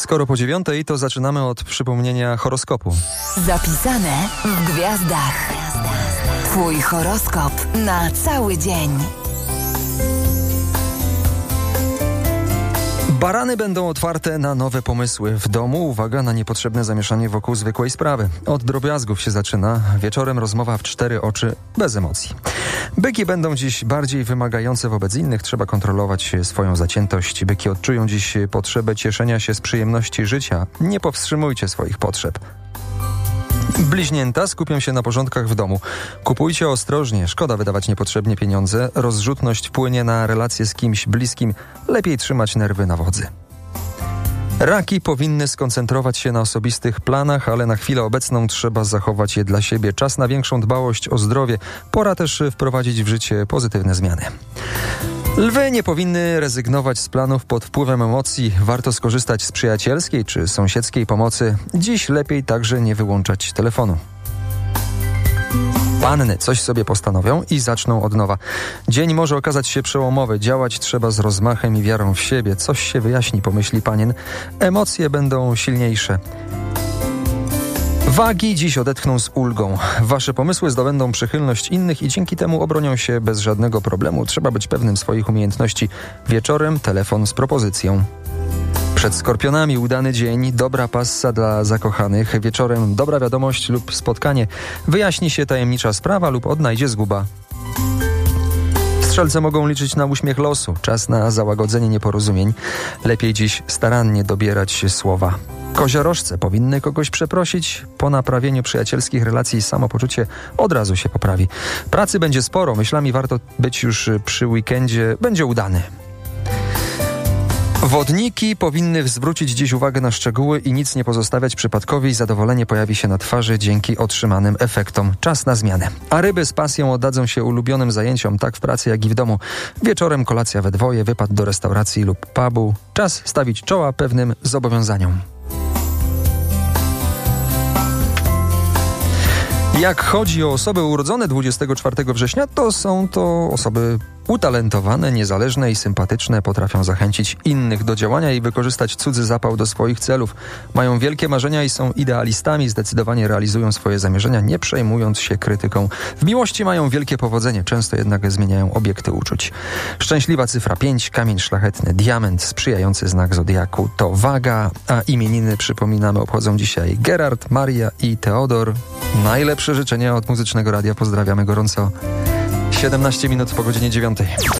Skoro po 9:00, to zaczynamy od przypomnienia horoskopu. Zapisane w gwiazdach. Twój horoskop na cały dzień. Barany będą otwarte na nowe pomysły. W domu uwaga na niepotrzebne zamieszanie wokół zwykłej sprawy. Od drobiazgów się zaczyna. Wieczorem rozmowa w 4 oczy, bez emocji. Byki będą dziś bardziej wymagające wobec innych. Trzeba kontrolować swoją zaciętość. Byki odczują dziś potrzebę cieszenia się z przyjemności życia. Nie powstrzymujcie swoich potrzeb. Bliźnięta skupią się na porządkach w domu. Kupujcie ostrożnie, szkoda wydawać niepotrzebnie pieniądze. Rozrzutność wpłynie na relacje z kimś bliskim. Lepiej trzymać nerwy na wodzy. Raki powinny skoncentrować się na osobistych planach, ale na chwilę obecną trzeba zachować je dla siebie. Czas na większą dbałość o zdrowie. Pora też wprowadzić w życie pozytywne zmiany. Lwy nie powinny rezygnować z planów pod wpływem emocji. Warto skorzystać z przyjacielskiej czy sąsiedzkiej pomocy. Dziś lepiej także nie wyłączać telefonu. Panny coś sobie postanowią i zaczną od nowa. Dzień może okazać się przełomowy. Działać trzeba z rozmachem i wiarą w siebie. Coś się wyjaśni, pomyśli panien. Emocje będą silniejsze. Wagi dziś odetchną z ulgą. Wasze pomysły zdobędą przychylność innych i dzięki temu obronią się bez żadnego problemu. Trzeba być pewnym swoich umiejętności. Wieczorem telefon z propozycją. Przed Skorpionami udany dzień, dobra passa dla zakochanych. Wieczorem dobra wiadomość lub spotkanie. Wyjaśni się tajemnicza sprawa lub odnajdzie zguba. Strzelce mogą liczyć na uśmiech losu. Czas na załagodzenie nieporozumień. Lepiej dziś starannie dobierać słowa. Koziorożce powinny kogoś przeprosić. Po naprawieniu przyjacielskich relacji samopoczucie od razu się poprawi. Pracy będzie sporo. Myślami warto być już przy weekendzie. Będzie udany. Wodniki powinny zwrócić dziś uwagę na szczegóły i nic nie pozostawiać przypadkowi. Zadowolenie pojawi się na twarzy dzięki otrzymanym efektom. Czas na zmianę. A ryby z pasją oddadzą się ulubionym zajęciom, tak w pracy, jak i w domu. Wieczorem kolacja we dwoje, wypad do restauracji lub pubu. Czas stawić czoła pewnym zobowiązaniom. Jak chodzi o osoby urodzone 24 września, to są to osoby utalentowane, niezależne i sympatyczne. Potrafią zachęcić innych do działania i wykorzystać cudzy zapał do swoich celów. Mają wielkie marzenia i są idealistami. Zdecydowanie realizują swoje zamierzenia, nie przejmując się krytyką. W miłości mają wielkie powodzenie, często jednak zmieniają obiekty uczuć. Szczęśliwa cyfra 5, kamień szlachetny, diament, sprzyjający znak zodiaku to waga, a imieniny, przypominamy, obchodzą dzisiaj Gerard, Maria i Teodor. Najlepsze życzenia od Muzycznego Radia. Pozdrawiamy gorąco. 17 minut po godzinie 9.